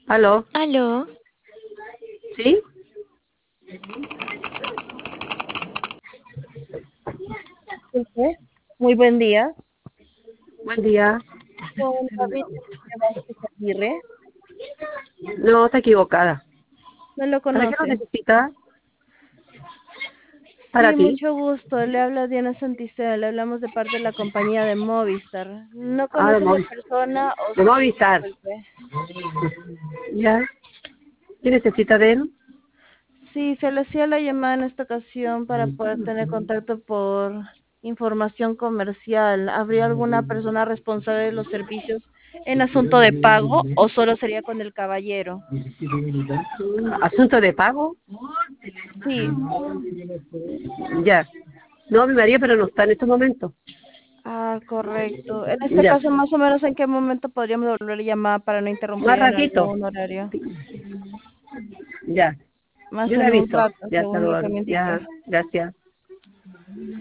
¿Aló? Aló, ¿Sí? Disculpe. Muy buen día. Buen día. Con David Vázquez Aguirre. No, está equivocada. ¿No lo ¿Para qué lo conoce? necesita? Sí, ¿Para ti? mucho gusto. Le habla Diana Santicea. Le hablamos de parte de la compañía de Movistar. ¿No Ah, conoce la persona o de sí? Movistar. Disculpe. ¿Ya? ¿Qué necesita de él? Sí, se le hacía la llamada en esta ocasión para poder tener contacto por información comercial. ¿Habría alguna persona responsable de los servicios en asunto de pago o solo sería con el caballero? ¿Asunto de pago? Sí. Ya. No, mi marido, pero no está en estos momentos. Ah, correcto. En este Ya. caso, más o menos, ¿en qué momento podríamos devolver la llamada para no Más interrumpir en ratito. algún horario? Ya. Más Yo le en un aviso. rato, Ya, hasta según lo que luego. me Ya, indica. gracias.